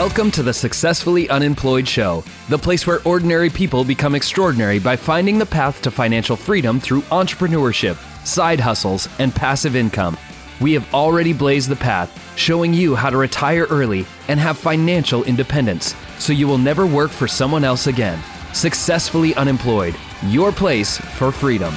Welcome to the Successfully Unemployed Show, the place where ordinary people become extraordinary by finding the path to financial freedom through entrepreneurship, side hustles, and passive income. We have already blazed the path, showing you how to retire early and have financial independence, so you will never work for someone else again. Successfully Unemployed, your place for freedom.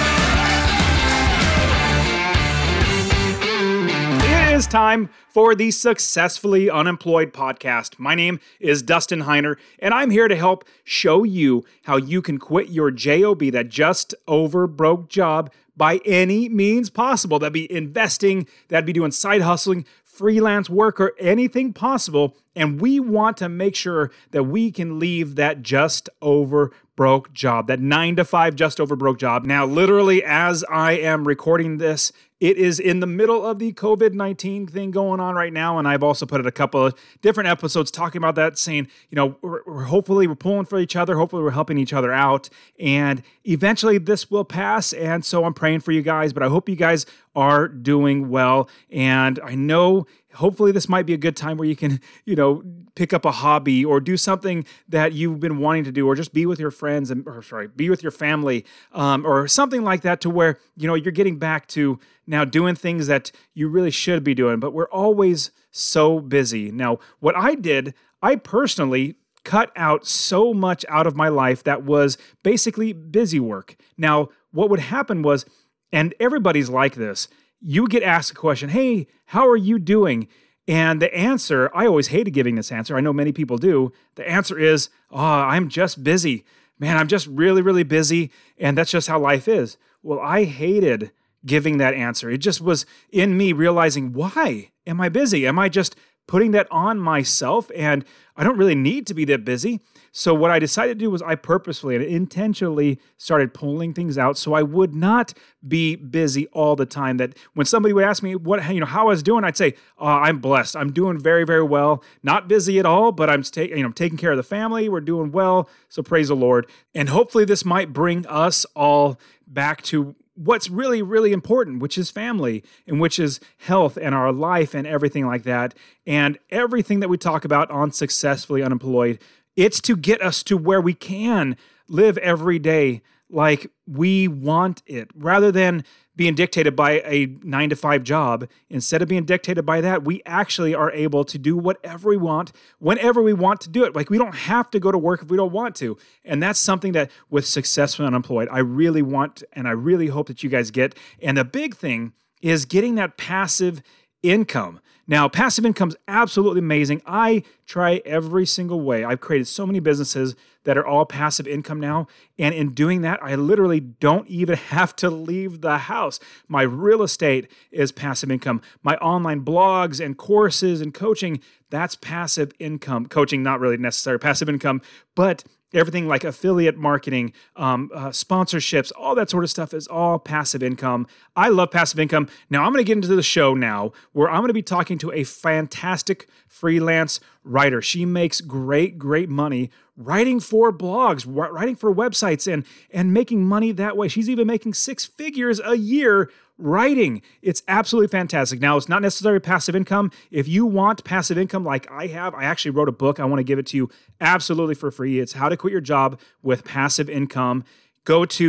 It is time for the Successfully Unemployed podcast. My name is Dustin Heiner, and I'm here to help show you how you can quit your JOB, that just over broke job, by any means possible. That'd be investing, that'd be doing side hustling, freelance work, or anything possible. And we want to make sure that we can leave that just over broke job, that 9-to-5 just over broke job. Now, literally, as I am recording this, it is in the middle of the COVID-19 thing going on right now, and I've also put out a couple of different episodes talking about that, saying, you know, we're pulling for each other, hopefully we're helping each other out, and eventually this will pass, and so I'm praying for you guys, but I hope you guys are doing well, and I know hopefully this might be a good time where you can, pick up a hobby or do something that you've been wanting to do, or just be with your friends be with your family, or something like that, to where, you're getting back to now doing things that you really should be doing, but we're always so busy. Now, what I did, I personally cut out so much out of my life that was basically busy work. Now, what would happen was, and everybody's like this, you get asked a question, hey, how are you doing? And the answer, I always hated giving this answer. I know many people do. The answer is, I'm just busy. Man, I'm just really, really busy. And that's just how life is. Well, I hated giving that answer. It just was in me realizing, why am I busy? Am I just putting that on myself? And I don't really need to be that busy. So what I decided to do was I purposefully and intentionally started pulling things out so I would not be busy all the time. That when somebody would ask me how I was doing, I'd say, I'm blessed. I'm doing very, very well. Not busy at all, but I'm taking care of the family. We're doing well. So praise the Lord. And hopefully this might bring us all back to what's really, really important, which is family, and which is health and our life and everything like that. And everything that we talk about on Successfully Unemployed, it's to get us to where we can live every day like we want it, rather than being dictated by a 9-to-5 job. Instead of being dictated by that, we actually are able to do whatever we want, whenever we want to do it. Like, we don't have to go to work if we don't want to. And that's something that with Successfully Unemployed, I really want, and I really hope that you guys get. And the big thing is getting that passive income. Now, passive income is absolutely amazing. I try every single way. I've created so many businesses that are all passive income now. And in doing that, I literally don't even have to leave the house. My real estate is passive income. My online blogs and courses and coaching, that's passive income. Coaching, not really necessary passive income, but everything like affiliate marketing, sponsorships, all that sort of stuff is all passive income. I love passive income. Now, I'm going to get into the show now where I'm going to be talking to a fantastic freelance writer. She makes great, great money writing for blogs, writing for websites, and making money that way. She's even making 6 figures a year writing. It's absolutely fantastic. Now, it's not necessarily passive income. If you want passive income like I have, I actually wrote a book. I want to give it to you absolutely for free. It's How to Quit Your Job with Passive Income. Go to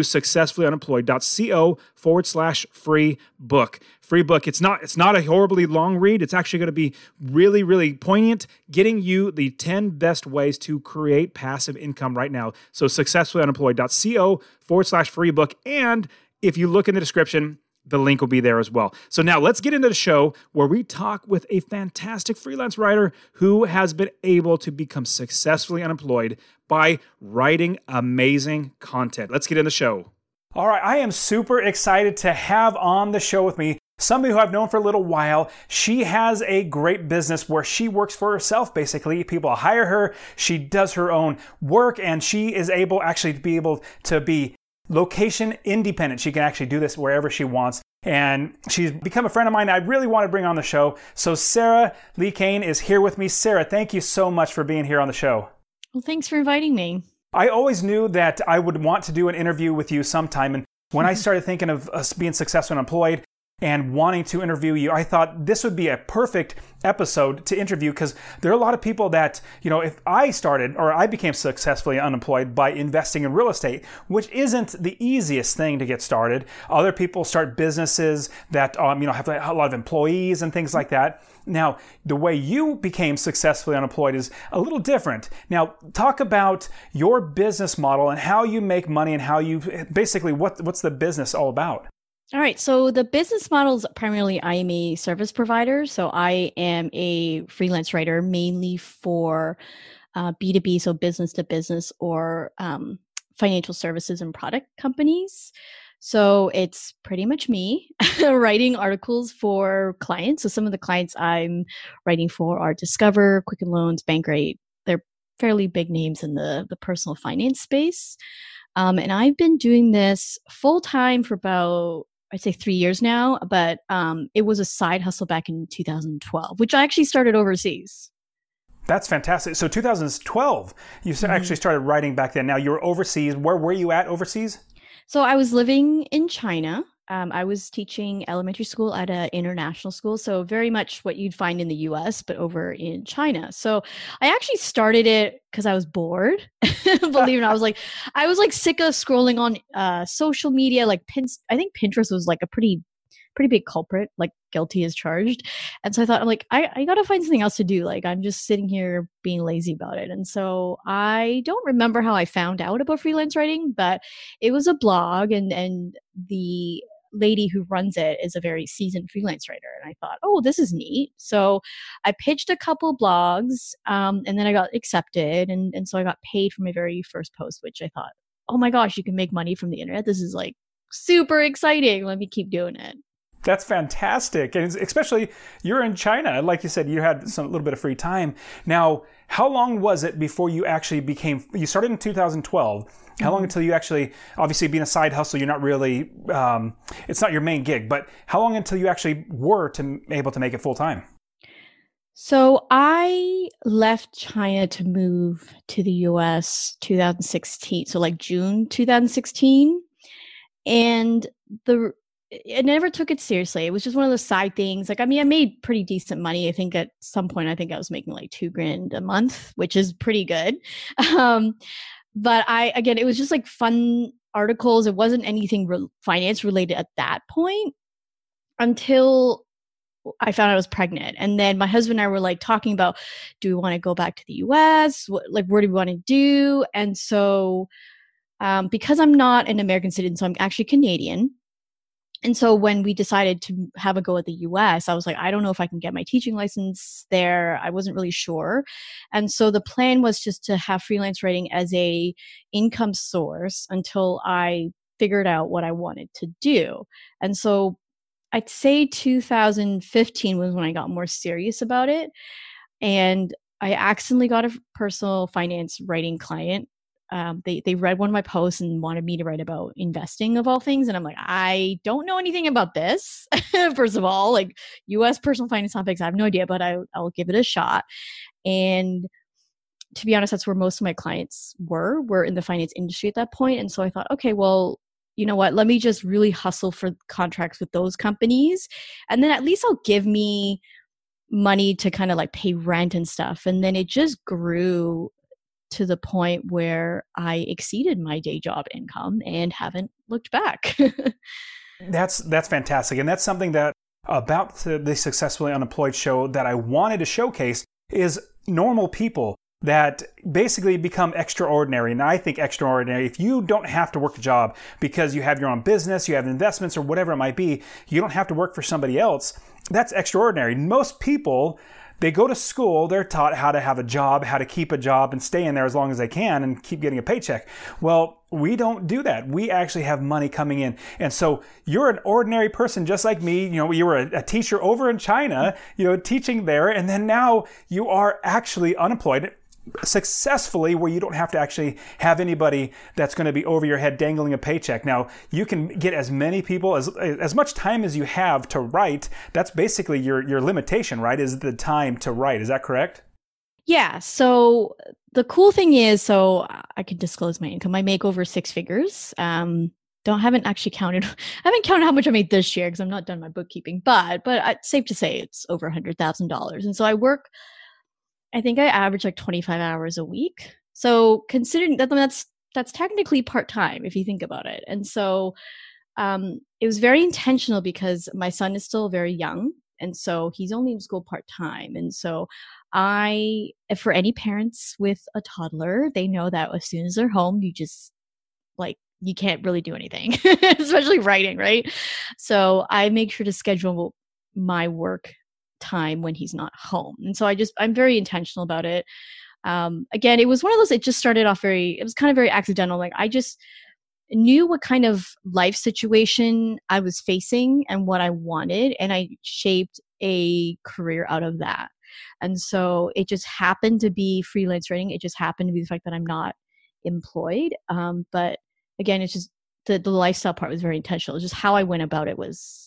successfullyunemployed.co/free book. Free book. It's not a horribly long read. It's actually going to be really, really poignant, getting you the 10 best ways to create passive income right now. So successfullyunemployed.co/free book. And if you look in the description, the link will be there as well. So now let's get into the show where we talk with a fantastic freelance writer who has been able to become successfully unemployed by writing amazing content. Let's get in the show. All right, I am super excited to have on the show with me somebody who I've known for a little while. She has a great business where she works for herself, basically. People hire her. She does her own work, and she is able to be location independent. She can actually do this wherever she wants. And she's become a friend of mine I really want to bring on the show. So Sarah Lee Kane is here with me. Sarah, thank you so much for being here on the show. Well, thanks for inviting me. I always knew that I would want to do an interview with you sometime. And when I started thinking of us being successful and employed, and wanting to interview you, I thought this would be a perfect episode to interview because there are a lot of people that, if I started or I became successfully unemployed by investing in real estate, which isn't the easiest thing to get started. Other people start businesses that, have a lot of employees and things like that. Now, the way you became successfully unemployed is a little different. Now, talk about your business model and how you make money and how you basically what's the business all about? All right. So the business model is primarily I am a service provider. So I am a freelance writer mainly for B2B, so business to business or financial services and product companies. So it's pretty much me writing articles for clients. So some of the clients I'm writing for are Discover, Quicken Loans, Bankrate. They're fairly big names in the personal finance space. And I've been doing this full time for about, I'd say 3 years now, but it was a side hustle back in 2012, which I actually started overseas. That's fantastic. So 2012, you actually started writing back then. Now you're overseas. Where were you at overseas? So I was living in China. I was teaching elementary school at an international school. So very much what you'd find in the US, but over in China. So I actually started it because I was bored. Believe it or not, I was sick of scrolling on social media. I think Pinterest was like a pretty big culprit, like guilty as charged. And so I thought, I got to find something else to do. Like, I'm just sitting here being lazy about it. And so I don't remember how I found out about freelance writing, but it was a blog and the lady who runs it is a very seasoned freelance writer. And I thought, oh, this is neat. So I pitched a couple blogs and then I got accepted. And so I got paid for my very first post, which I thought, oh my gosh, you can make money from the internet. This is like super exciting. Let me keep doing it. That's fantastic. And especially you're in China. Like you said, you had a little bit of free time. Now, how long was it before you actually you started in 2012. How long until you actually, obviously being a side hustle, you're not really, it's not your main gig, but how long until you actually were able to make it full time? So I left China to move to the US 2016. So like June 2016. And I never took it seriously. It was just one of those side things. I made pretty decent money. I think at some point, I was making like $2,000 a month, which is pretty good. But it was just like fun articles. It wasn't anything finance related at that point until I found I was pregnant. And then my husband and I were like talking about, do we want to go back to the US? Where do we want to do? And so because I'm not an American citizen, so I'm actually Canadian. And so when we decided to have a go at the US, I was like, I don't know if I can get my teaching license there. I wasn't really sure. And so the plan was just to have freelance writing as a income source until I figured out what I wanted to do. And so I'd say 2015 was when I got more serious about it. And I accidentally got a personal finance writing client. They read one of my posts and wanted me to write about investing of all things. And I'm like, I don't know anything about this. First of all, like US personal finance topics, I have no idea, but I'll give it a shot. And to be honest, that's where most of my clients were in the finance industry at that point. And so I thought, okay, well, you know what, let me just really hustle for contracts with those companies. And then at least I'll give me money to kind of like pay rent and stuff. And then it just grew to the point where I exceeded my day job income and haven't looked back. That's fantastic. And that's something that about the Successfully Unemployed show that I wanted to showcase is normal people that basically become extraordinary. And I think extraordinary, if you don't have to work a job because you have your own business, you have investments or whatever it might be, you don't have to work for somebody else, that's extraordinary. Most people, they go to school, they're taught how to have a job, how to keep a job and stay in there as long as they can and keep getting a paycheck. Well, we don't do that. We actually have money coming in. And so you're an ordinary person just like me. You know, you were a teacher over in China, teaching there. And then now you are actually unemployed successfully where you don't have to actually have anybody that's going to be over your head dangling a paycheck. Now, you can get as many people, as much time as you have to write. That's basically your limitation, right? Is the time to write. Is that correct? Yeah. So the cool thing is, so I can disclose my income. I make over six figures. haven't actually counted. I haven't counted how much I made this year because I'm not done my bookkeeping. But it's safe to say it's over $100,000. And so I think I average like 25 hours a week. So considering that's technically part-time if you think about it. And so it was very intentional because my son is still very young. And so he's only in school part-time. And so for any parents with a toddler, they know that as soon as they're home, you just like, you can't really do anything, especially writing, right? So I make sure to schedule my work time when he's not home. And so I'm very intentional about it. Again, it was one of those, it just started off it was kind of very accidental. Like I just knew what kind of life situation I was facing and what I wanted. And I shaped a career out of that. And so it just happened to be freelance writing. It just happened to be the fact that I'm not employed. But again, it's just the lifestyle part was very intentional. It's just how I went about it was,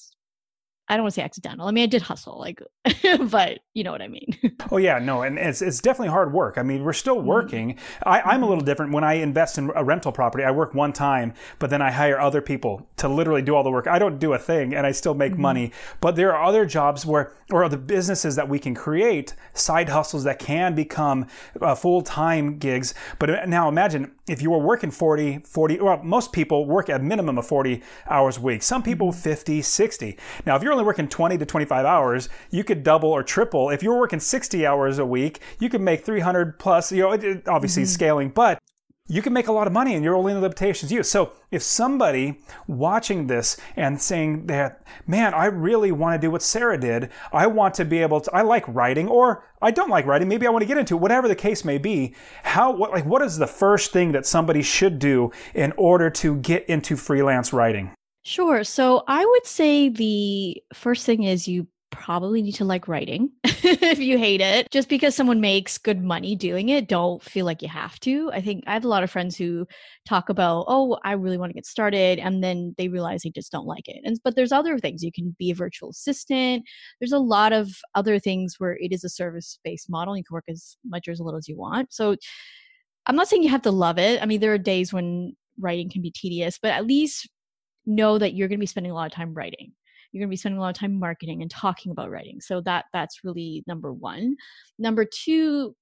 I don't want to say accidental. I mean, I did hustle, like, but you know what I mean. Oh yeah, no, and it's definitely hard work. I mean, we're still working. I'm a little different. When I invest in a rental property, I work one time, but then I hire other people to literally do all the work. I don't do a thing, and I still make money. But there are other jobs or other businesses that we can create, side hustles that can become full-time gigs. But now imagine if you were working 40, well, most people work a minimum of 40 hours a week. Some people 50, 60. Now, if you're only working 20 to 25 hours, you could double or triple. If you were working 60 hours a week, you could make 300 plus, obviously scaling, but you can make a lot of money and you're only in the limitations you. So if somebody watching this and saying that, man, I really want to do what Sarah did. I want to be able to, I like writing or I don't like writing. Maybe I want to get into it, whatever the case may be. What is the first thing that somebody should do in order to get into freelance writing? Sure. So I would say the first thing is you probably need to like writing if you hate it. Just because someone makes good money doing it, don't feel like you have to. I think I have a lot of friends who talk about, oh, I really want to get started. And then they realize they just don't like it. But there's other things. You can be a virtual assistant. There's a lot of other things where it is a service-based model. You can work as much or as little as you want. So I'm not saying you have to love it. I mean, there are days when writing can be tedious, but at least know that you're going to be spending a lot of time writing. You're going to be spending a lot of time marketing and talking about writing. So that's really number one. Number two,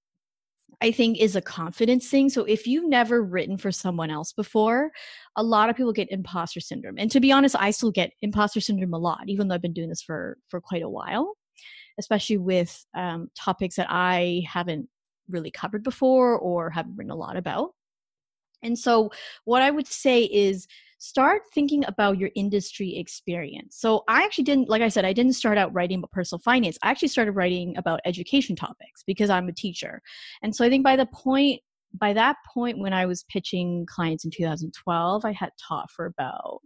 I think, is a confidence thing. So if you've never written for someone else before, a lot of people get imposter syndrome. And to be honest, I still get imposter syndrome a lot, even though I've been doing this for quite a while, especially with topics that I haven't really covered before or haven't written a lot about. And so what I would say is start thinking about your industry experience. So I actually didn't, like I said, I didn't start out writing about personal finance. I actually started writing about education topics because I'm a teacher. And so I think by that point, when I was pitching clients in 2012, I had taught for about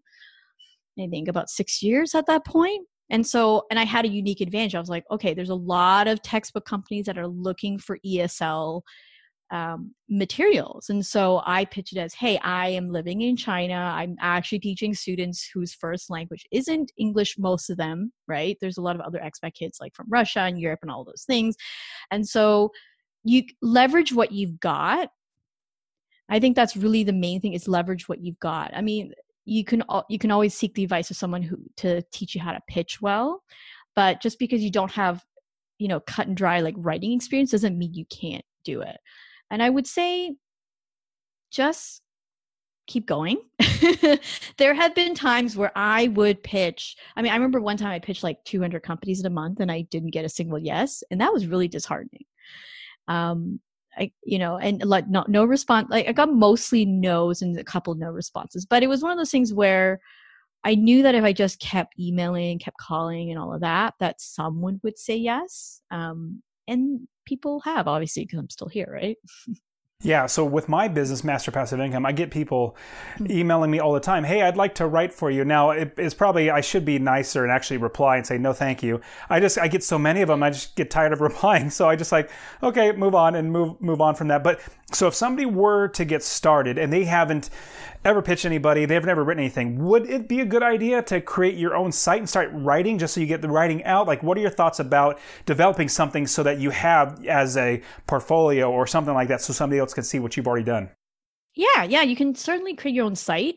6 years at that point. And I had a unique advantage. I was like, okay, there's a lot of textbook companies that are looking for ESL materials. And so I pitched it as, hey, I am living in China. I'm actually teaching students whose first language isn't English, most of them, right? There's a lot of other expat kids like from Russia and Europe and all those things. And so you leverage what you've got. I think that's really the main thing, is leverage what you've got. I mean, you can always seek the advice of someone to teach you how to pitch well, but just because you don't have, cut and dry like writing experience doesn't mean you can't do it. And I would say just keep going. There have been times where I would pitch. I mean, I remember one time I pitched like 200 companies in a month and I didn't get a single yes. And that was really disheartening. And like no response. Like I got mostly no's and a couple no responses. But it was one of those things where I knew that if I just kept emailing, kept calling and all of that someone would say yes. And people have, obviously, because I'm still here, right? Yeah. So with my business, Master Passive Income, I get people emailing me all the time. Hey, I'd like to write for you. Now, it's probably, I should be nicer and actually reply and say, no, thank you. I get so many of them, I just get tired of replying. So I just like, okay, move on and move on from that. But so if somebody were to get started and they haven't ever pitched anybody, they've never written anything, would it be a good idea to create your own site and start writing just so you get the writing out? Like, what are your thoughts about developing something so that you have as a portfolio or something like that so somebody else can see what you've already done? Yeah, you can certainly create your own site.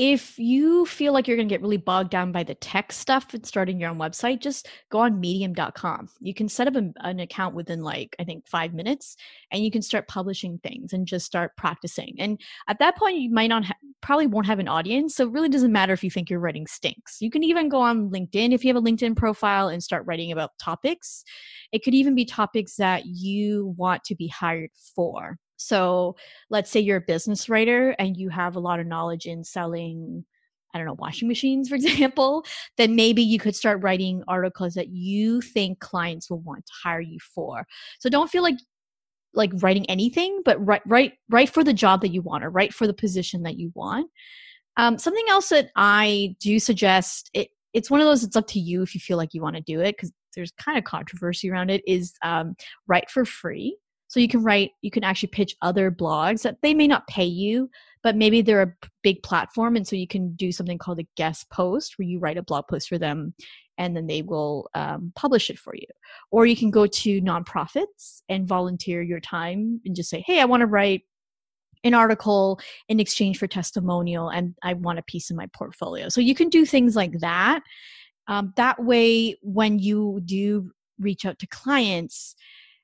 if you feel like you're going to get really bogged down by the tech stuff and starting your own website, just go on medium.com. You can set up an account within like, I think 5 minutes, and you can start publishing things and just start practicing. And at that point, you might not probably won't have an audience. So it really doesn't matter if you think your writing stinks. You can even go on LinkedIn if you have a LinkedIn profile and start writing about topics. It could even be topics that you want to be hired for. So let's say you're a business writer and you have a lot of knowledge in selling, I don't know, washing machines, for example, then maybe you could start writing articles that you think clients will want to hire you for. So don't feel like writing anything, but write for the job that you want, or write for the position that you want. Something else that I do suggest, it's one of those, it's up to you if you feel like you want to do it, because there's kind of controversy around it, is write for free. So you can actually pitch other blogs that they may not pay you, but maybe they're a big platform. And so you can do something called a guest post, where you write a blog post for them and then they will publish it for you. Or you can go to nonprofits and volunteer your time and just say, hey, I want to write an article in exchange for testimonial, and I want a piece in my portfolio. So you can do things like that. That way, when you do reach out to clients,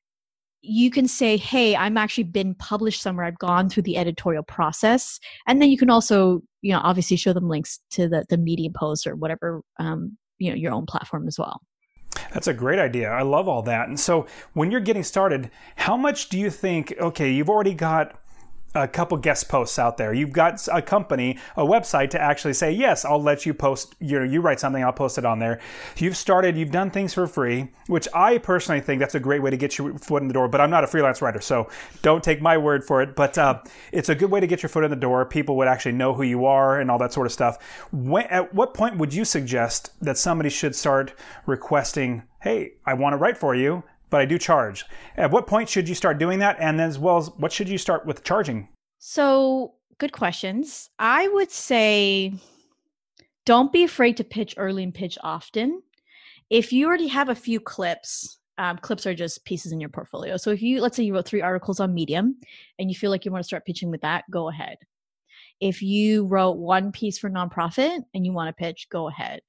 you can say, hey, I'm actually been published somewhere. I've gone through the editorial process. And then you can also, obviously show them links to the Medium post or whatever, your own platform as well. That's a great idea. I love all that. And so when you're getting started, how much do you think, okay, you've already got a couple guest posts out there. You've got a company, a website to actually say, yes, I'll let you post, you write something, I'll post it on there. You've done things for free, which I personally think that's a great way to get your foot in the door, but I'm not a freelance writer, so don't take my word for it. But it's a good way to get your foot in the door. People would actually know who you are and all that sort of stuff. At what point would you suggest that somebody should start requesting, hey, I want to write for you, but I do charge? At what point should you start doing that? And then as well as what should you start with charging? So good questions. I would say don't be afraid to pitch early and pitch often. If you already have a few clips, clips are just pieces in your portfolio. So if let's say you wrote 3 articles on Medium and you feel like you want to start pitching with that, go ahead. If you wrote 1 piece for nonprofit and you want to pitch, go ahead.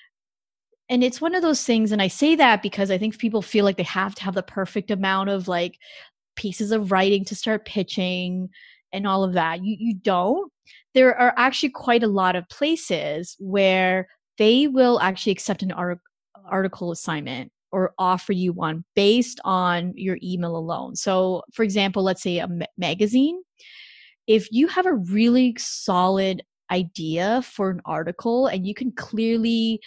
And it's one of those things, and I say that because I think people feel like they have to have the perfect amount of like pieces of writing to start pitching and all of that. You don't. There are actually quite a lot of places where they will actually accept an article assignment or offer you one based on your email alone. So for example, let's say a magazine. If you have a really solid idea for an article and you can clearly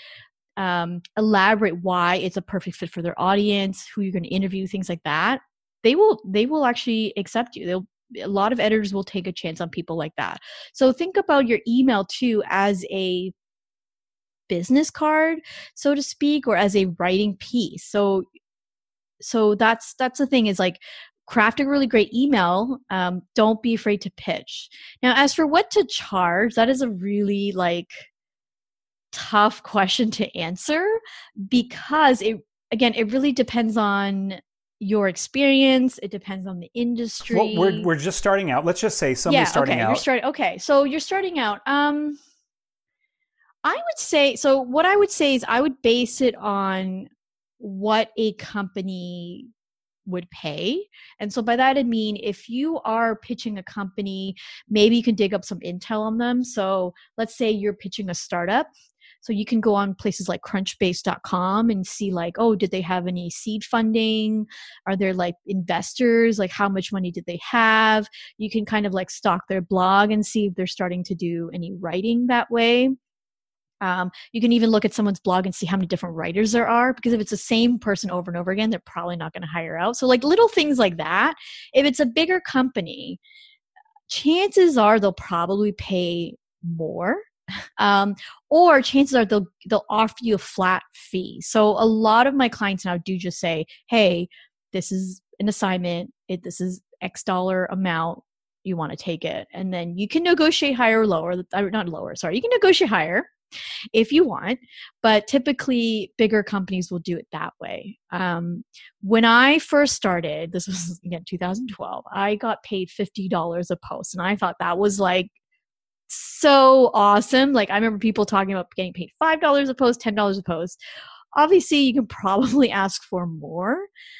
elaborate why it's a perfect fit for their audience, who you're going to interview, things like that, they will actually accept you. A lot of editors will take a chance on people like that. So think about your email too as a business card, so to speak, or as a writing piece. So that's the thing, is like, craft a really great email. Don't be afraid to pitch. Now, as for what to charge, that is a really tough question to answer, because it really depends on your experience. It depends on the industry. Well, we're just starting out. Let's just say somebody's starting out. So you're starting out. I would say, so what I would say is I would base it on what a company would pay. And so by that I mean, if you are pitching a company, maybe you can dig up some intel on them. So let's say you're pitching a startup. So you can go on places like crunchbase.com and see did they have any seed funding? Are there investors? How much money did they have? You can kind of stalk their blog and see if they're starting to do any writing that way. You can even look at someone's blog and see how many different writers there are, because if it's the same person over and over again, they're probably not going to hire out. So little things like that. If it's a bigger company, chances are they'll probably pay more. Or chances are they'll offer you a flat fee. So a lot of my clients now do just say, hey, this is an assignment. This is X dollar amount. You want to take it. And then you can negotiate higher or lower. You can negotiate higher if you want, but typically bigger companies will do it that way. When I first started, this was again 2012, I got paid $50 a post, and I thought that was so awesome. Like I remember people talking about getting paid $5 a post, $10 a post. Obviously, you can probably ask for more.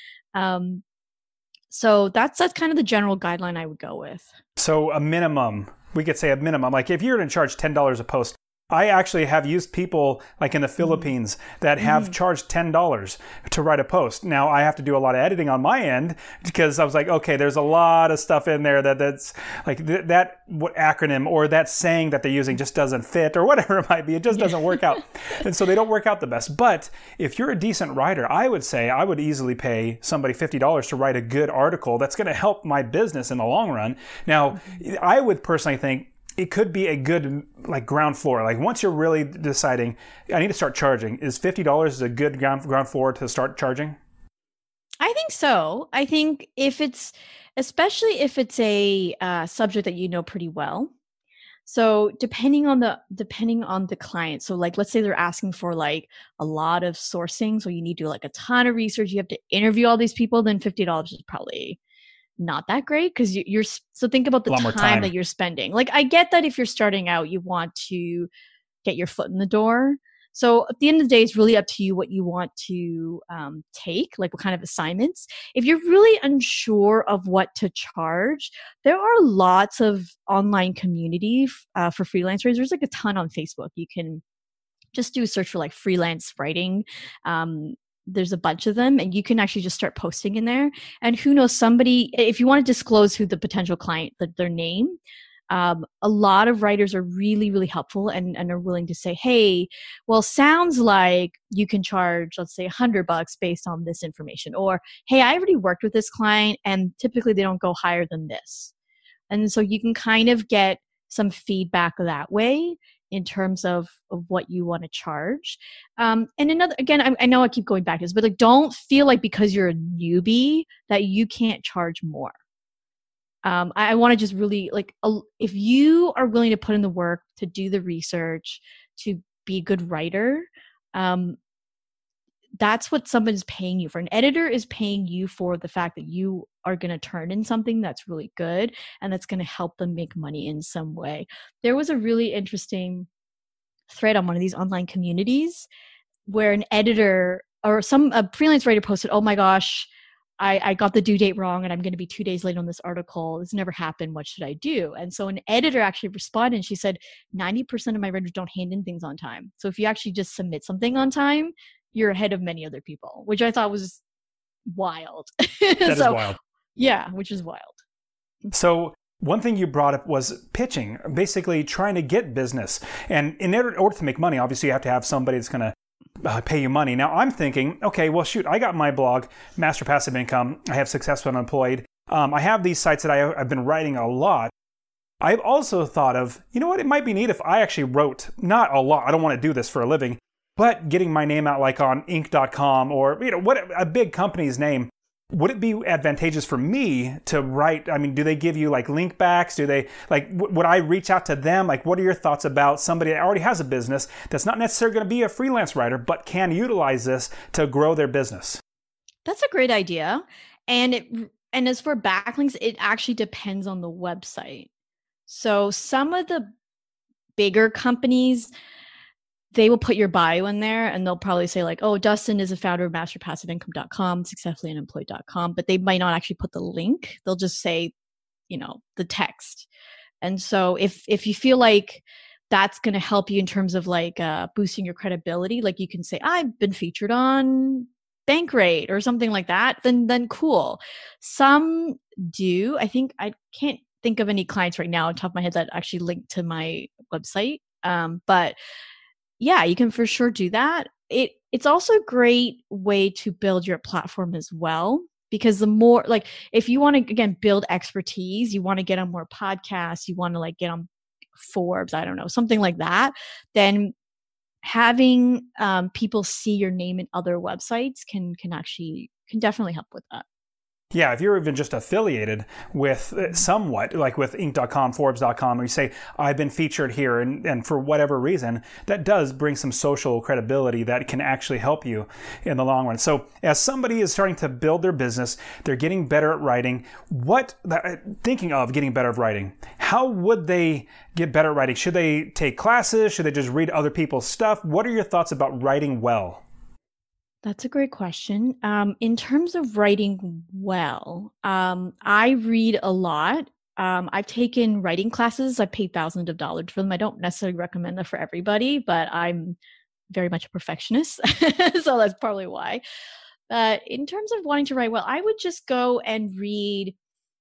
So that's kind of the general guideline I would go with. So a minimum, we could say a minimum. Like if you're going to charge $10 a post, I actually have used people like in the Philippines that have charged $10 to write a post. Now I have to do a lot of editing on my end because I was like, okay, there's a lot of stuff in there that's like what acronym or that saying that they're using just doesn't fit or whatever it might be. It just doesn't work out. And so they don't work out the best. But if you're a decent writer, I would say I would easily pay somebody $50 to write a good article that's going to help my business in the long run. Now, I would personally think it could be a good like ground floor. Like once you're really deciding, I need to start charging, is $50 a good ground floor to start charging? I think so. I think especially if it's a subject that you know pretty well. So depending on the client. So like, let's say they're asking for like a lot of sourcing. So you need to do like a ton of research. You have to interview all these people. Then $50 is probably not that great because you're so think about the time that you're spending. Like I get that if you're starting out, you want to get your foot in the door. So at the end of the day, it's really up to you what you want to take, like what kind of assignments. If you're really unsure of what to charge, there are lots of online community for freelancers. There's like a ton on Facebook. You can just do a search for like freelance writing. There's a bunch of them and you can actually just start posting in there. And who knows, somebody, if you want to disclose who the potential client, their name, a lot of writers are really, really helpful and are willing to say, hey, well, sounds like you can charge, let's say $100 based on this information. Or, hey, I already worked with this client and typically they don't go higher than this. And so you can kind of get some feedback that way in terms of what you want to charge. And another, again, I know I keep going back to this, but like, don't feel like because you're a newbie that you can't charge more. I want to just really like, if you are willing to put in the work to do the research, to be a good writer, that's what someone's paying you for. An editor is paying you for the fact that you are going to turn in something that's really good and that's going to help them make money in some way. There was a really interesting thread on one of these online communities where an editor or a freelance writer posted, oh my gosh, I got the due date wrong and I'm going to be 2 days late on this article. This never happened. What should I do? And so an editor actually responded and she said, 90% of my writers don't hand in things on time. So if you actually just submit something on time, you're ahead of many other people, which I thought was wild. That is wild. Yeah, which is wild. So one thing you brought up was pitching, basically trying to get business. And in order to make money, obviously you have to have somebody that's going to pay you money. Now I'm thinking, okay, well, shoot, I got my blog, Master Passive Income. I have Successful Unemployed. I have these sites that I've been writing a lot. I've also thought of, you know what, it might be neat if I actually wrote, not a lot, I don't want to do this for a living, but getting my name out like on Inc.com or, what a big company's name. Would it be advantageous for me to write? I mean, do they give you like link backs? Do they would I reach out to them? Like, what are your thoughts about somebody that already has a business that's not necessarily going to be a freelance writer, but can utilize this to grow their business? That's a great idea. And as for backlinks, it actually depends on the website. So some of the bigger companies, they will put your bio in there and they'll probably say like, oh, Dustin is a founder of masterpassiveincome.com, successfullyunemployed.com, but they might not actually put the link. They'll just say, the text. And so if you feel like that's going to help you in terms of like boosting your credibility, like you can say, I've been featured on Bankrate or something like that, then cool. Some do. I think I can't think of any clients right now on top of my head that actually link to my website. But yeah, you can for sure do that. It's also a great way to build your platform as well, because the more, like, if you want to, again, build expertise, you want to get on more podcasts, you want to like get on Forbes, I don't know, something like that, then having people see your name in other websites can definitely help with that. Yeah, if you're even just affiliated with somewhat, like with Inc.com, Forbes.com, where you say, I've been featured here, and for whatever reason, that does bring some social credibility that can actually help you in the long run. So as somebody is starting to build their business, they're getting better at writing, thinking of getting better at writing, how would they get better at writing? Should they take classes? Should they just read other people's stuff? What are your thoughts about writing well? That's a great question. In terms of writing well, I read a lot. I've taken writing classes. I paid thousands of dollars for them. I don't necessarily recommend them for everybody, but I'm very much a perfectionist. So that's probably why. But in terms of wanting to write well, I would just go and read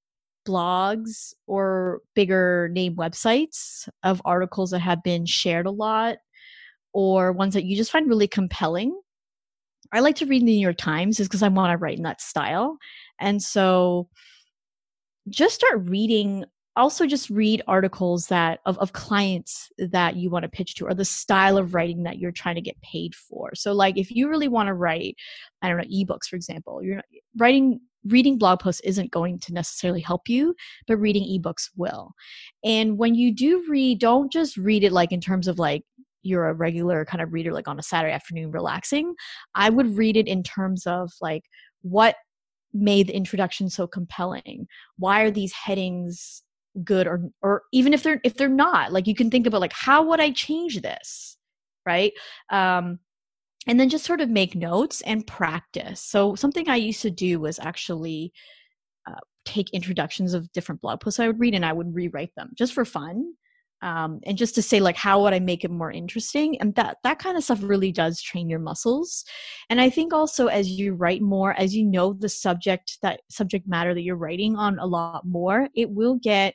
blogs or bigger name websites of articles that have been shared a lot, or ones that you just find really compelling. I like to read the New York Times is because I want to write in that style. And so just start reading. Also just read articles that of clients that you want to pitch to, or the style of writing that you're trying to get paid for. So like if you really want to write, I don't know, ebooks, for example, reading blog posts isn't going to necessarily help you, but reading ebooks will. And when you do read, don't just read it like in terms of like, you're a regular kind of reader, like on a Saturday afternoon relaxing. I would read it in terms of like, what made the introduction so compelling? Why are these headings good? Or even if they're not, like you can think about like, how would I change this? Right. And then just sort of make notes and practice. So something I used to do was actually take introductions of different blog posts I would read, and I would rewrite them just for fun. And just to say like, how would I make it more interesting? And that kind of stuff really does train your muscles. And I think also as you write more, as you know the subject matter that you're writing on a lot more, it will get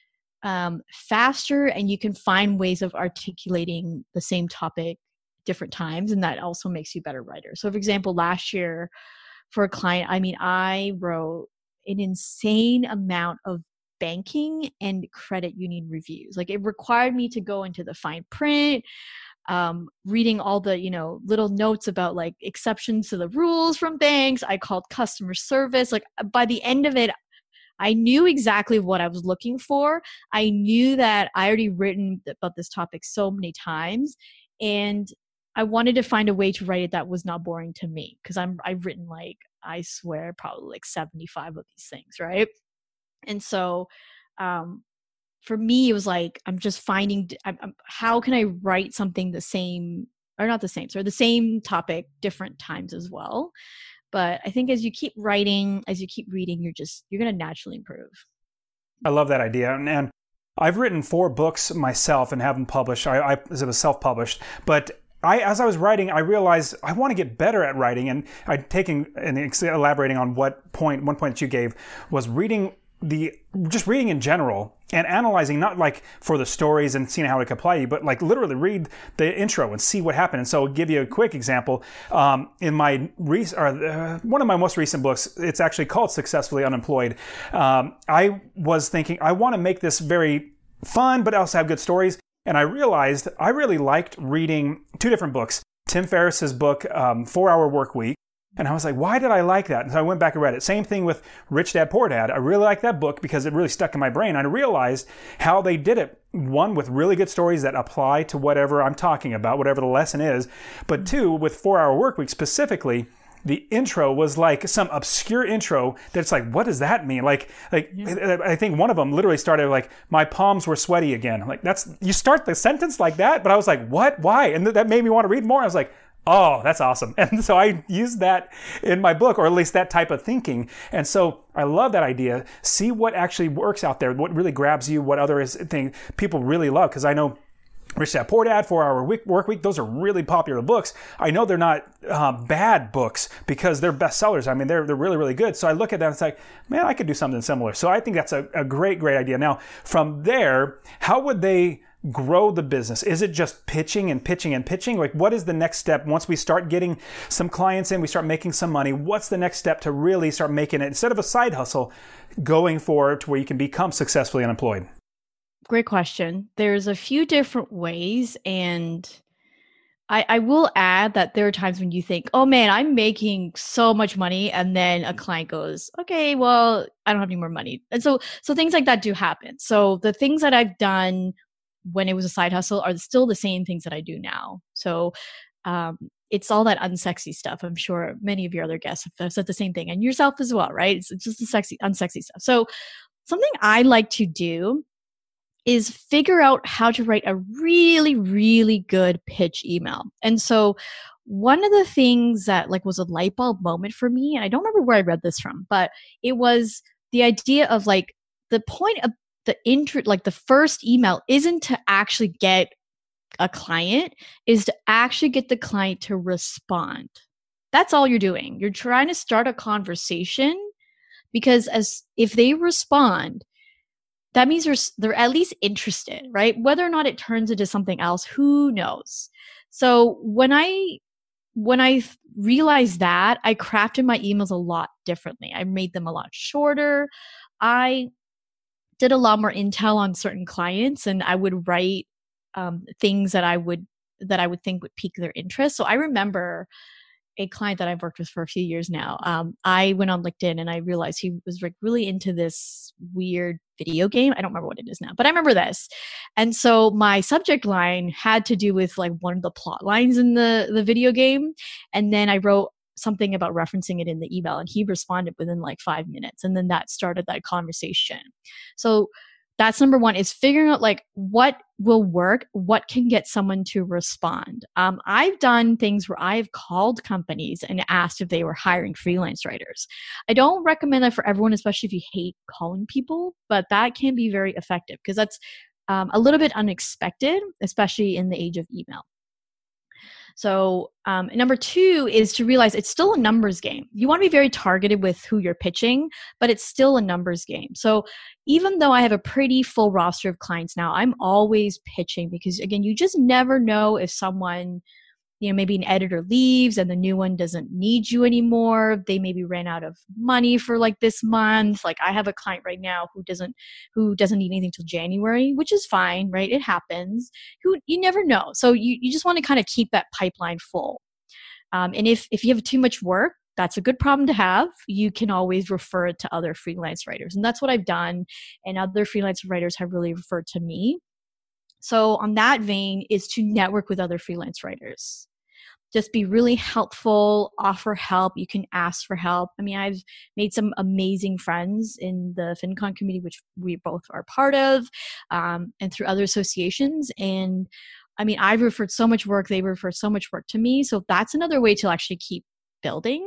faster, and you can find ways of articulating the same topic different times. And that also makes you a better writer. So for example, last year for a client, I wrote an insane amount of banking and credit union reviews. Like it required me to go into the fine print, reading all the, little notes about like exceptions to the rules from banks. I called customer service. Like by the end of it, I knew exactly what I was looking for. I knew that I already written about this topic so many times, and I wanted to find a way to write it that was not boring to me, because I've written like, I swear, probably like 75 of these things, right? And so for me, it was like, I'm just finding how can I write something the same, or not the same, sorry, the same topic different times as well. But I think as you keep writing, as you keep reading, you're going to naturally improve. I love that idea. And I've written 4 books myself and have them published. It was self-published, but as I was writing, I realized I want to get better at writing. And I'd taken and elaborating on one point that you gave was just reading in general and analyzing, not like for the stories and seeing how it could apply to you, but like literally read the intro and see what happened. And so I'll give you a quick example. In my one of my most recent books, it's actually called Successfully Unemployed. I was thinking, I want to make this very fun, but also have good stories. And I realized I really liked reading 2 different books. Tim Ferriss's book, 4-Hour Workweek. And I was like, why did I like that? And so I went back and read it. Same thing with Rich Dad, Poor Dad. I really liked that book because it really stuck in my brain. I realized how they did it. 1, with really good stories that apply to whatever I'm talking about, whatever the lesson is. But 2, with 4-Hour Workweek specifically, the intro was like some obscure intro that's like, what does that mean? Like I think one of them literally started like, my palms were sweaty again. Like you start the sentence like that, but I was like, what? Why? And that made me want to read more. I was like, oh, that's awesome. And so I used that in my book, or at least that type of thinking. And so I love that idea. See what actually works out there, what really grabs you, what other thing people really love. Because I know Rich Dad, Poor Dad, 4-Hour Workweek, those are really popular books. I know they're not bad books because they're bestsellers. I mean, they're really, really good. So I look at that and it's like, man, I could do something similar. So I think that's a great idea. Now, from there, how would they grow the business? Is it just pitching and pitching and pitching? Like, what is the next step once we start getting some clients in, we start making some money? What's the next step to really start making it, instead of a side hustle, going forward to where you can become successfully unemployed? Great question. There's a few different ways, and I will add that there are times when you think, oh man, I'm making so much money. And then a client goes, okay, well, I don't have any more money. And so things like that do happen. So the things that I've done when it was a side hustle are still the same things that I do now. So it's all that unsexy stuff. I'm sure many of your other guests have said the same thing, and yourself as well, right? It's just the unsexy stuff. So something I like to do is figure out how to write a really, really good pitch email. And so one of the things that like was a light bulb moment for me, and I don't remember where I read this from, but it was the idea of like the point of the intro, like the first email isn't to actually get a client, is to actually get the client to respond. That's all you're doing. You're trying to start a conversation, because if they respond, that means they're at least interested, right? Whether or not it turns into something else, who knows? So when I realized that, I crafted my emails a lot differently. I made them a lot shorter. I did a lot more intel on certain clients, and I would write things that I would think would pique their interest. So I remember a client that I've worked with for a few years now. I went on LinkedIn and I realized he was like really into this weird video game. I don't remember what it is now, but I remember this. And so my subject line had to do with like one of the plot lines in the video game. And then I wrote something about referencing it in the email, and he responded within like 5 minutes. And then that started that conversation. So that's number one, is figuring out like what will work, what can get someone to respond. I've done things where I've called companies and asked if they were hiring freelance writers. I don't recommend that for everyone, especially if you hate calling people, but that can be very effective because that's a little bit unexpected, especially in the age of email. So number two is to realize it's still a numbers game. You want to be very targeted with who you're pitching, but it's still a numbers game. So even though I have a pretty full roster of clients now, I'm always pitching because, again, you just never know if someone, maybe an editor leaves and the new one doesn't need you anymore. They maybe ran out of money for like this month. Like I have a client right now who doesn't need anything till January, which is fine, right? It happens. You never know. So you just want to kind of keep that pipeline full. And if you have too much work, that's a good problem to have. You can always refer it to other freelance writers. And that's what I've done. And other freelance writers have really referred to me. So on that vein is to network with other freelance writers. Just be really helpful, offer help. You can ask for help. I mean, I've made some amazing friends in the FinCon community, which we both are part of, and through other associations. And I mean, I've referred so much work. They refer so much work to me. So that's another way to actually keep building.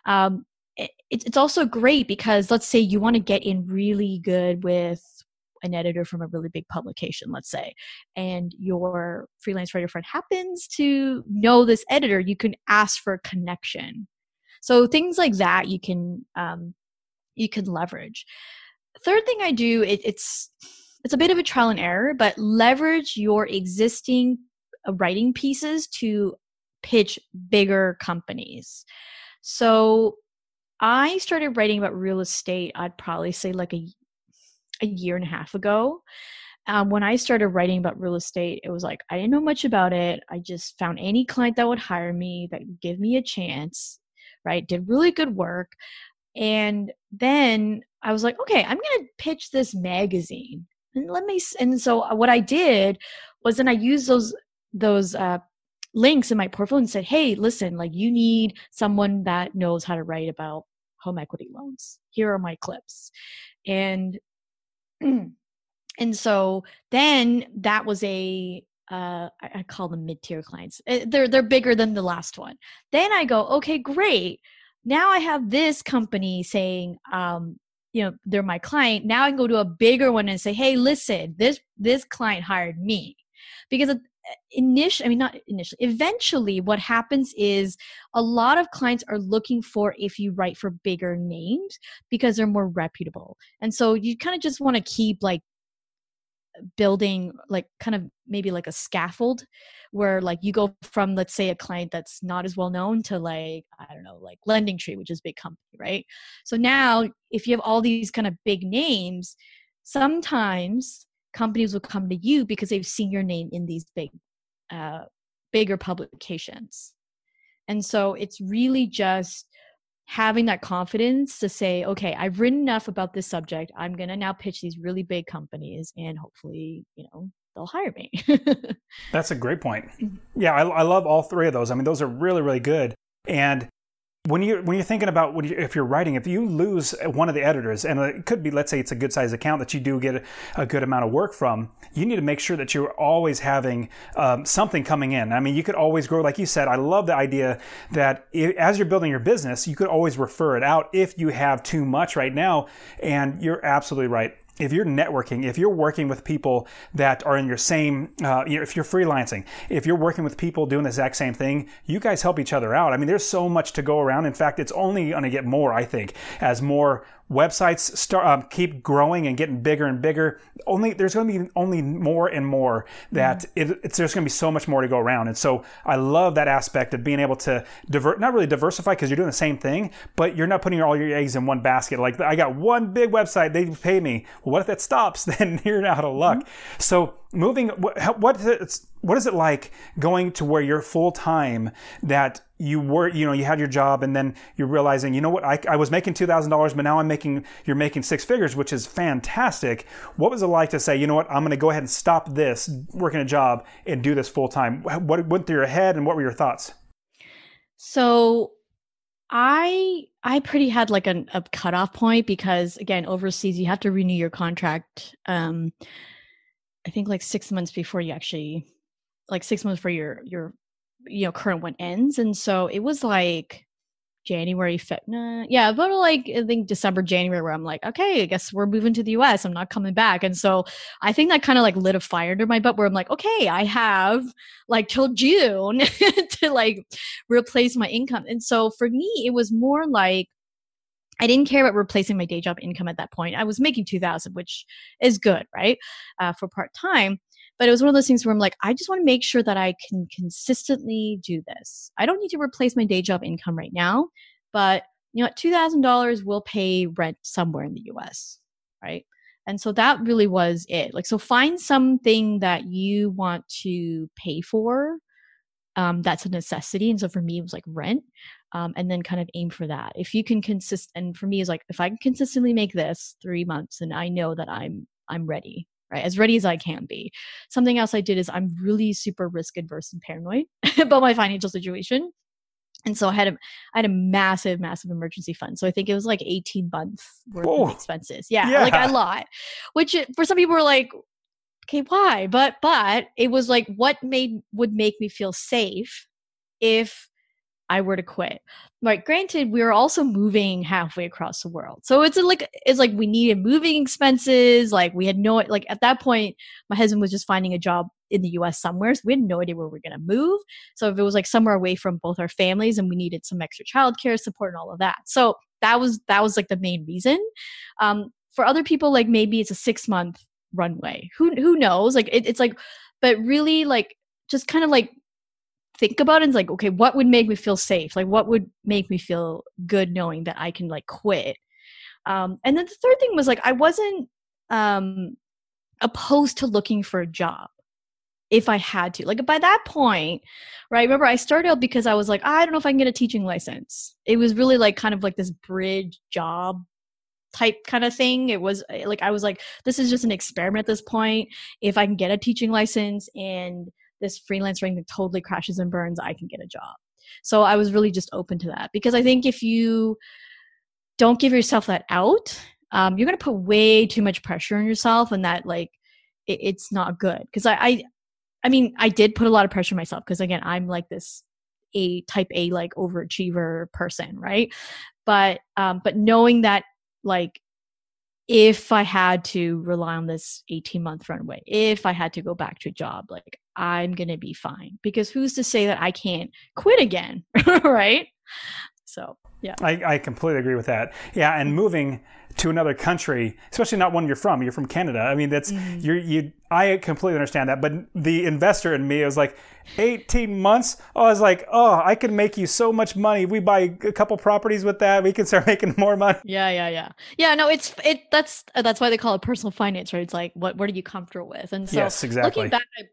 It's also great because let's say you want to get in really good with an editor from a really big publication, let's say, and your freelance writer friend happens to know this editor, you can ask for a connection. So things like that you can leverage. Third thing I do, it's a bit of a trial and error, but leverage your existing writing pieces to pitch bigger companies. So I started writing about real estate, I'd probably say like a year and a half ago. When I started writing about real estate, it was like, I didn't know much about it. I just found any client that would hire me, that would give me a chance, right? Did really good work. And then I was like, okay, I'm going to pitch this magazine. And so what I did was then I used those links in my portfolio and said, hey, listen, like you need someone that knows how to write about home equity loans. Here are my clips. And so then that was I call them mid-tier clients. They're bigger than the last one. Then I go, okay, great. Now I have this company saying, they're my client. Now I can go to a bigger one and say, hey, listen, this client hired me. Because eventually what happens is a lot of clients are looking for if you write for bigger names because they're more reputable. And so you kind of just want to keep like building like kind of maybe like a scaffold where like you go from, let's say, a client that's not as well known to like, I don't know, like LendingTree, which is a big company, right? So now if you have all these kind of big names, sometimes companies will come to you because they've seen your name in these big bigger publications. And so it's really just having that confidence to say, okay, I've written enough about this subject. I'm going to now pitch these really big companies and hopefully, they'll hire me. That's a great point. Yeah, I love all three of those. I mean, those are really, really good. And when you're thinking about if you're writing, if you lose one of the editors, and it could be, let's say it's a good sized account that you do get a good amount of work from, you need to make sure that you're always having something coming in. I mean, you could always grow, like you said. I love the idea that as you're building your business, you could always refer it out if you have too much right now. And you're absolutely right. If you're networking, if you're working with people that are in your same, if you're freelancing, if you're working with people doing the exact same thing, you guys help each other out. I mean, there's so much to go around. In fact, it's only going to get more, I think, as more websites keep growing and getting bigger and bigger. There's going to be only more and more that there's going to be so much more to go around. And so I love that aspect of being able to not really diversify because you're doing the same thing, but you're not putting all your eggs in one basket. Like, I got one big website, they pay me. Well, what if that stops? Then you're out of luck. So moving, what is it like going to where you're full time, that you were, you had your job, and then you're realizing, you know what, I was making $2,000, but now you're making six figures, which is fantastic. What was it like to say, you know what, I'm going to go ahead and stop this, working a job, and do this full time? What went through your head, and what were your thoughts? So I pretty had like a cutoff point, because again, overseas, you have to renew your contract. I think like 6 months before you actually, like 6 months before your current one ends. And so it was like January, but like I think December, January, where I'm like, okay, I guess we're moving to the US. I'm not coming back. And so I think that kind of like lit a fire under my butt, where I'm like, okay, I have like till June to like replace my income. And so for me, it was more like, I didn't care about replacing my day job income at that point. I was making $2,000, which is good, right? For part-time. But it was one of those things where I'm like, I just want to make sure that I can consistently do this. I don't need to replace my day job income right now, but $2,000 will pay rent somewhere in the US, right? And so that really was it. Like, so find something that you want to pay for. That's a necessity. And so for me, it was like rent. And then kind of aim for that. If you can and for me, is like, if I can consistently make this 3 months, and I know that I'm ready, right? As ready as I can be. Something else I did is I'm really super risk adverse and paranoid about my financial situation. And so I had a massive, massive emergency fund. So I think it was like 18 months worth of expenses. Yeah, like a lot, which for some people were like, okay, why? But it was like, what would make me feel safe if I were to quit. Right. Granted, we were also moving halfway across the world. So it's like we needed moving expenses. Like, we had like at that point, my husband was just finding a job in the US somewhere. So we had no idea where we were going to move. So if it was like somewhere away from both our families, and we needed some extra childcare support and all of that. So that was like the main reason. For other people, like maybe it's a 6-month runway. Who knows? Like it's like, but really like just kind of like think about it and like, okay, what would make me feel safe? Like, what would make me feel good knowing that I can like quit? And then the third thing was like, I wasn't opposed to looking for a job if I had to. Like, by that point, right, remember I started out because I was like, I don't know if I can get a teaching license. It was really like kind of like this bridge job type kind of thing. It was like, I was like, this is just an experiment at this point. If I can get a teaching license and this freelance writing that totally crashes and burns, I can get a job. So I was really just open to that, because I think if you don't give yourself that out, you're going to put way too much pressure on yourself, and that like, it's not good. Because I mean, I did put a lot of pressure on myself, because again, I'm like this type A, like overachiever person. Right. But knowing that, like, if I had to rely on this 18-month runway, if I had to go back to a job, like, I'm going to be fine, because who's to say that I can't quit again? Right. So, yeah. I completely agree with that. Yeah. And moving to another country, especially not one you're from Canada. I mean, that's, I completely understand that. But the investor in me was like, 18 months. Oh, I was like, oh, I can make you so much money. We buy a couple properties with that. We can start making more money. Yeah. No, that's why they call it personal finance, right? It's like, what are you comfortable with? And so yes, exactly. Looking back, I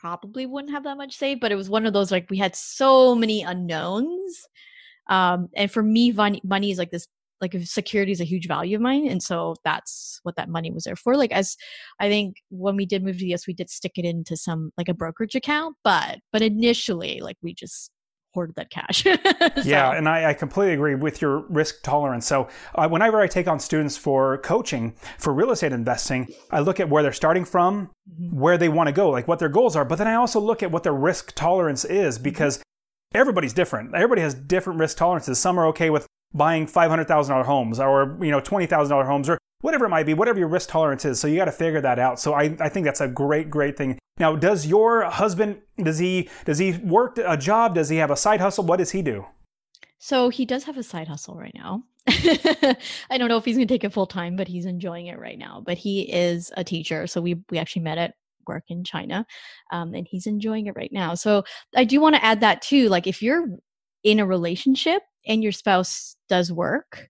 probably wouldn't have that much saved, but it was one of those, like, we had so many unknowns. And for me, money is like this, like, security is a huge value of mine. And so that's what that money was there for. Like, as I think when we did move to the US, we did stick it into some, like, a brokerage account, but initially, like, we just hoarded that cash. Yeah, and I completely agree with your risk tolerance. So whenever I take on students for coaching for real estate investing, I look at where they're starting from, where they want to go, like what their goals are. But then I also look at what their risk tolerance is, because everybody's different. Everybody has different risk tolerances. Some are okay with buying $500,000 homes, or $20,000 homes, or whatever it might be, whatever your risk tolerance is. So you got to figure that out. So I think that's a great thing. Now, does your husband, does he work a job? Does he have a side hustle? What does he do? So he does have a side hustle right now. I don't know if he's going to take it full time, but he's enjoying it right now. But he is a teacher. So we actually met at work in China, and he's enjoying it right now. So I do want to add that too. Like, if you're in a relationship and your spouse does work,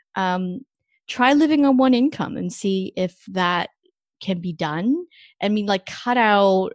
try living on one income and see if that can be done. I mean, like, cut out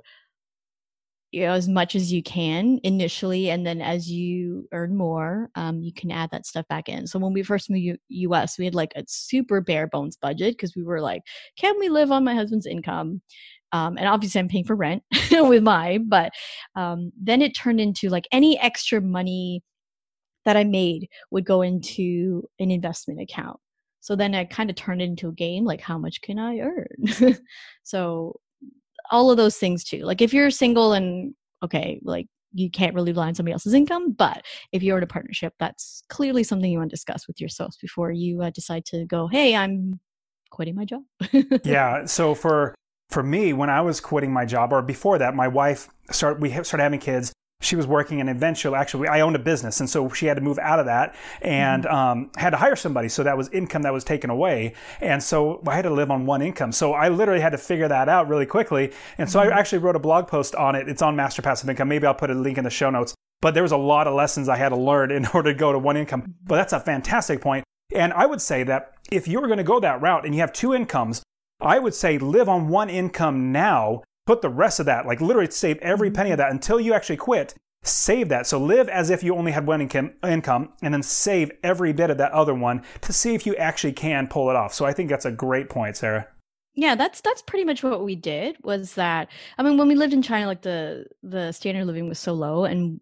as much as you can initially, and then as you earn more, you can add that stuff back in. So when we first moved US, we had like a super bare bones budget, because we were like, can we live on my husband's income? And obviously I'm paying for rent with mine, but then it turned into, like, any extra money that I made would go into an investment account. So then I kind of turned it into a game, like, how much can I earn? So all of those things too. Like, if you're single and okay, like, you can't really rely on somebody else's income, but if you're in a partnership, that's clearly something you want to discuss with yourselves before you decide to go, hey, I'm quitting my job. Yeah. So for me, when I was quitting my job, or before that, my wife we started having kids. She was working, and eventually, actually, I owned a business, and so she had to move out of that, and had to hire somebody. So that was income that was taken away, and so I had to live on one income. So I literally had to figure that out really quickly. And so I actually wrote a blog post on it. It's on Master Passive Income. Maybe I'll put a link in the show notes. But there was a lot of lessons I had to learn in order to go to one income. But that's a fantastic point. And I would say that if you were going to go that route and you have two incomes, I would say live on one income now. Put the rest of that, like, literally save every penny of that until you actually quit. Save that. So live as if you only had one income, and then save every bit of that other one to see if you actually can pull it off. So I think that's a great point, Sarah. Yeah, that's pretty much what we did. Was that, I mean, when we lived in China, like, the standard of living was so low, and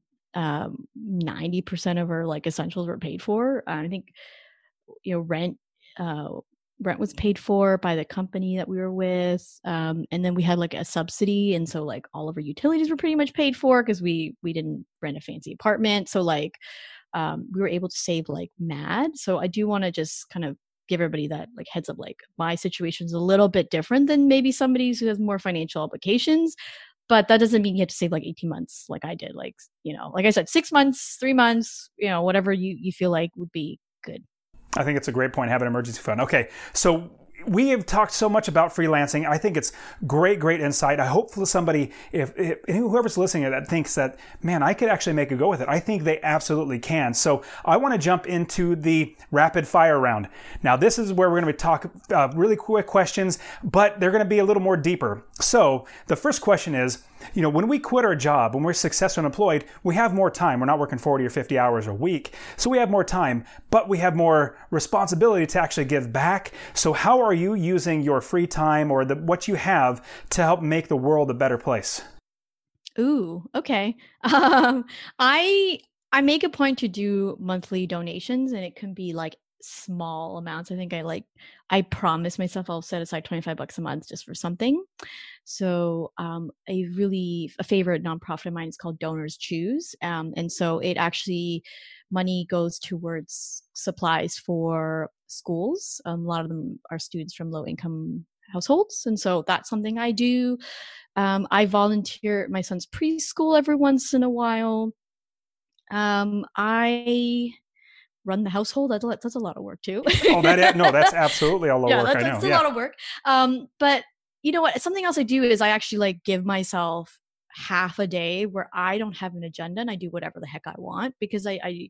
90% of our, like, essentials were paid for. I think, rent was paid for by the company that we were with, and then we had, like, a subsidy, and so, like, all of our utilities were pretty much paid for, because we didn't rent a fancy apartment. So, like, we were able to save like mad. So I do want to just kind of give everybody that, like, heads up, like, my situation's a little bit different than maybe somebody's who has more financial obligations. But that doesn't mean you have to save like 18 months like I did. Like, like I said, 6 months, 3 months, whatever you feel like would be good. I think it's a great point. Have an emergency fund. Okay. So we have talked so much about freelancing. I think it's great insight. I hope for somebody, if whoever's listening to that thinks that, man, I could actually make a go with it. I think they absolutely can. So I want to jump into the rapid fire round. Now, this is where we're going to be talking really quick questions, but they're going to be a little more deeper. So the first question is, when we quit our job, when we're successfully employed, we have more time. We're not working 40 or 50 hours a week. So we have more time, but we have more responsibility to actually give back. So how are you using your free time or what you have to help make the world a better place? Ooh, okay. I make a point to do monthly donations, and it can be like small amounts. I think I promise myself I'll set aside $25 a month just for something. So a favorite nonprofit of mine is called Donors Choose. And so it actually, money goes towards supplies for schools. A lot of them are students from low income households. And so that's something I do. I volunteer at my son's preschool every once in a while. I run the household. That's a lot of work too. That's absolutely a lot of work. That's a lot of work. But you know what? Something else I do is I actually like give myself half a day where I don't have an agenda and I do whatever the heck I want, because I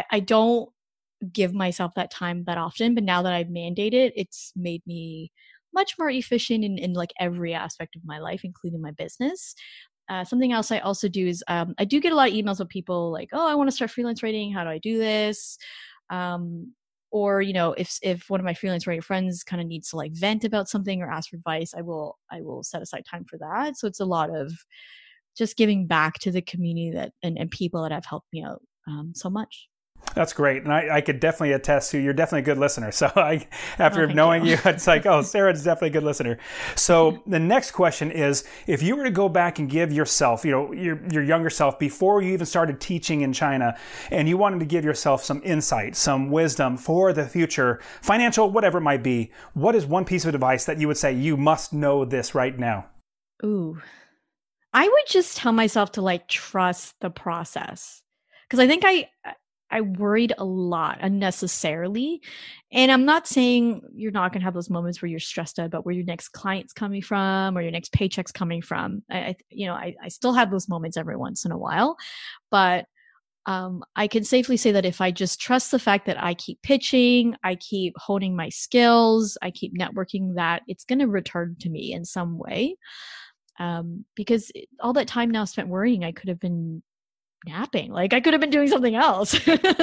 don't give myself that time that often. But now that I've mandated, it's made me much more efficient in like every aspect of my life, including my business. Something else I also do is I do get a lot of emails with people like, oh, I want to start freelance writing. How do I do this? Or, you know, if one of my freelance writer friends kind of needs to like vent about something or ask for advice, I will set aside time for that. So it's a lot of just giving back to the community that and people that have helped me out so much. That's great. And I could definitely attest to you're definitely a good listener. So after knowing you, it's like, oh, Sarah's definitely a good listener. So the next question is, if you were to go back and give yourself, you know, your younger self before you even started teaching in China, and you wanted to give yourself some insight, some wisdom for the future, financial, whatever it might be, what is one piece of advice that you would say, you must know this right now? Ooh, I would just tell myself to like trust the process. Because I think I worried a lot unnecessarily. And I'm not saying you're not going to have those moments where you're stressed out about where your next client's coming from or your next paycheck's coming from. I still have those moments every once in a while, but I can safely say that if I just trust the fact that I keep pitching, I keep honing my skills, I keep networking, that it's going to return to me in some way. Because all that time now spent worrying, I could have been napping. Like I could have been doing something else.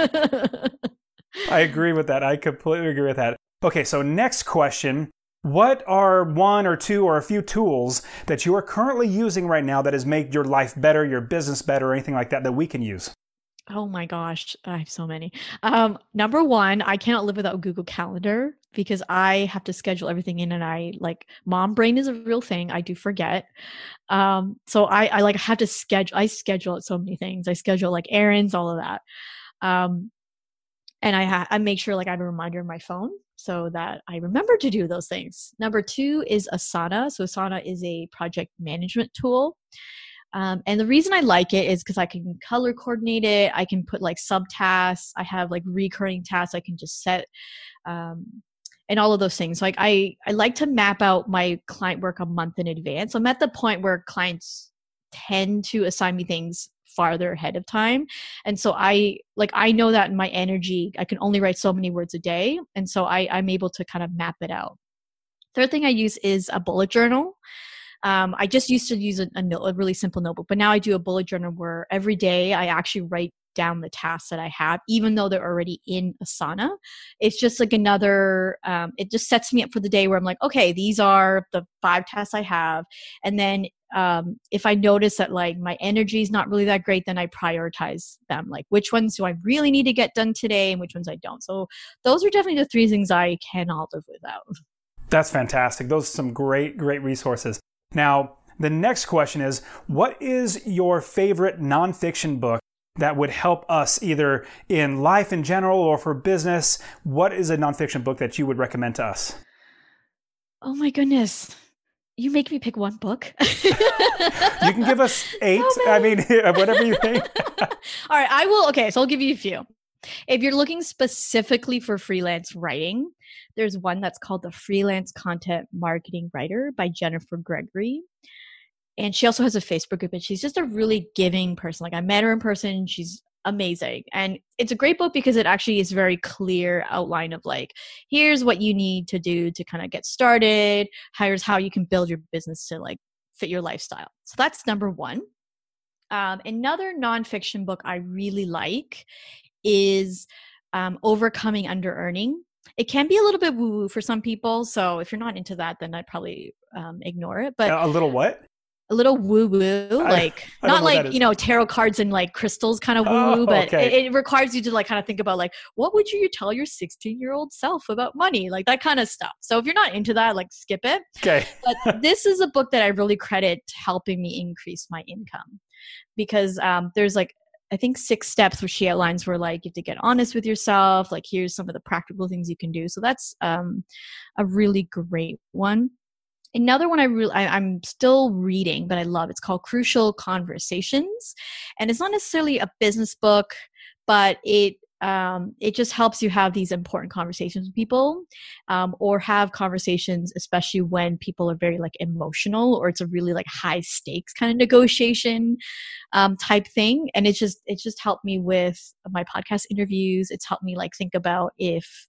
I agree with that. I completely agree with that. Okay, so next question. What are one or two or a few tools that you are currently using right now that has made your life better, your business better, or anything like that we can use? Oh my gosh, I have so many. Number one, I cannot live without Google Calendar because I have to schedule everything in, and I like mom brain is a real thing. I do forget. So I like have to schedule. I schedule so many things. I schedule like errands, all of that. And I make sure like I have a reminder on my phone so that I remember to do those things. Number two is Asana. So Asana is a project management tool. And the reason I like it is because I can color coordinate it. I can put like subtasks. I have like recurring tasks I can just set, and all of those things. So like I like to map out my client work a month in advance. So I'm at the point where clients tend to assign me things farther ahead of time. And so I know that in my energy, I can only write so many words a day. And so I'm able to kind of map it out. Third thing I use is a bullet journal. I just used to use a really simple notebook, but now I do a bullet journal where every day I actually write down the tasks that I have, even though they're already in Asana. It's just like another, it just sets me up for the day where I'm like, okay, these are the 5 tasks I have. And then if I notice that like my energy is not really that great, then I prioritize them. Like which ones do I really need to get done today and which ones I don't. So those are definitely the 3 things I cannot live without. That's fantastic. Those are some great resources. Now, the next question is, what is your favorite nonfiction book that would help us either in life in general or for business? What is a nonfiction book that you would recommend to us? Oh my goodness. You make me pick one book. You can give us 8. I mean, whatever you think. All right, I will. Okay, so I'll give you a few. If you're looking specifically for freelance writing, there's one that's called The Freelance Content Marketing Writer by Jennifer Gregory. And she also has a Facebook group, and she's just a really giving person. Like I met her in person. She's amazing. And it's a great book because it actually is very clear outline of like, here's what you need to do to kind of get started. Here's how you can build your business to like fit your lifestyle. So that's number one. Another nonfiction book I really like is Overcoming Underearning. It can be a little bit woo-woo for some people. So if you're not into that, then I'd probably ignore it. But a little what? A little woo-woo, like not like, tarot cards and like crystals kind of woo-woo, but it requires you to like kind of think about like, what would you tell your 16-year-old self about money? Like that kind of stuff. So if you're not into that, like skip it. Okay. But this is a book that I really credit helping me increase my income because there's like, I think 6 steps where she outlines where like you have to get honest with yourself. Like here's some of the practical things you can do. So that's a really great one. Another one I'm still reading, but I love, it's called Crucial Conversations. And it's not necessarily a business book, but it just helps you have these important conversations with people, or have conversations, especially when people are very like emotional, or it's a really like high stakes kind of negotiation type thing. And it just helped me with my podcast interviews. It's helped me like think about if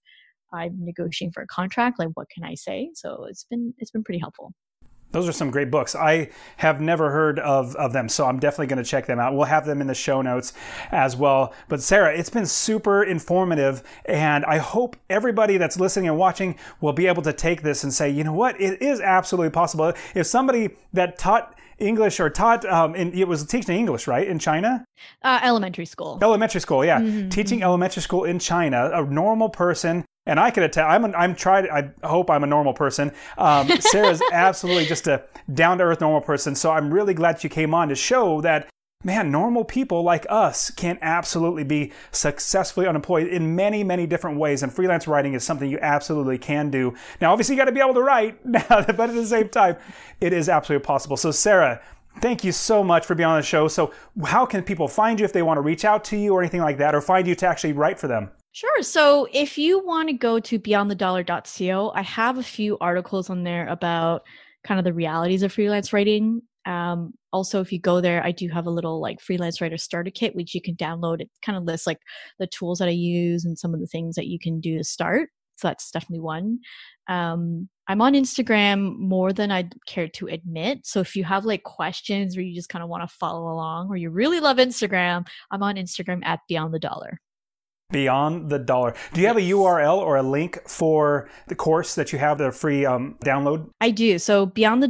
I'm negotiating for a contract, like what can I say? So it's been pretty helpful. Those are some great books. I have never heard of them, so I'm definitely going to check them out. We'll have them in the show notes as well. But Sarah, it's been super informative, and I hope everybody that's listening and watching will be able to take this and say, you know what, it is absolutely possible. If somebody that taught English or taught, it was teaching English, right, in China? Elementary school. Elementary school, yeah. Mm-hmm. Teaching elementary school in China, a normal person. And I could attest, I hope I'm a normal person. Sarah's absolutely just a down-to-earth normal person. So I'm really glad you came on to show that, man, normal people like us can absolutely be successfully unemployed in many, many different ways. And freelance writing is something you absolutely can do. Now, obviously, you got to be able to write, but at the same time, it is absolutely possible. So Sarah, thank you so much for being on the show. So how can people find you if they want to reach out to you or anything like that, or find you to actually write for them? Sure. So if you want to go to beyondthedollar.co, I have a few articles on there about kind of the realities of freelance writing. Also, if you go there, I do have a little like freelance writer starter kit, which you can download. It kind of lists like the tools that I use and some of the things that you can do to start. So that's definitely one. I'm on Instagram more than I'd care to admit. So if you have like questions or you just kind of want to follow along or you really love Instagram, I'm on Instagram at Beyond the Dollar. Beyond the Dollar. Do you have a URL or a link for the course that you have, the free download? I do. So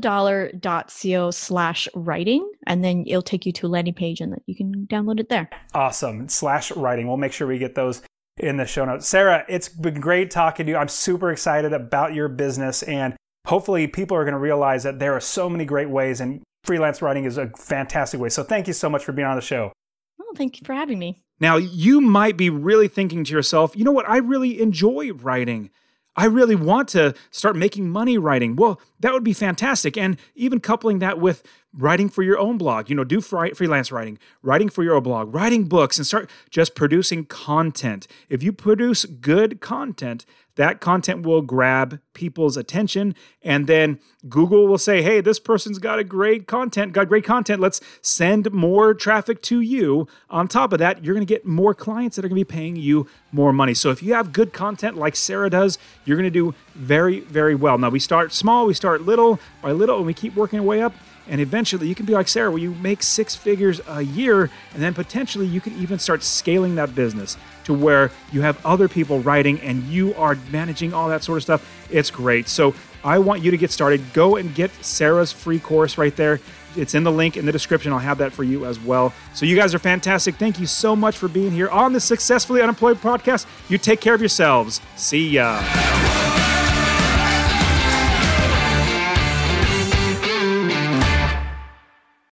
beyondthedollar.co/writing, and then it'll take you to a landing page and you can download it there. Awesome. /writing. We'll make sure we get those in the show notes. Sarah, it's been great talking to you. I'm super excited about your business, and hopefully people are going to realize that there are so many great ways, and freelance writing is a fantastic way. So thank you so much for being on the show. Oh, thank you for having me. Now, you might be really thinking to yourself, you know what, I really enjoy writing. I really want to start making money writing. Well, that would be fantastic. And even coupling that with writing for your own blog, do freelance writing for your own blog, writing books, and start just producing content. If you produce good content, that content will grab people's attention, and then Google will say, hey, this person's got great content. Let's send more traffic to you. On top of that, you're going to get more clients that are going to be paying you more money. So if you have good content like Sarah does, you're going to do very, very well. Now, we start small, we start little by little, and we keep working our way up. And eventually you can be like Sarah, where you make 6 figures a year, and then potentially you can even start scaling that business to where you have other people writing and you are managing all that sort of stuff. It's great. So I want you to get started. Go and get Sarah's free course right there. It's in the link in the description. I'll have that for you as well. So you guys are fantastic. Thank you so much for being here on the Successfully Unemployed podcast. You take care of yourselves. See ya.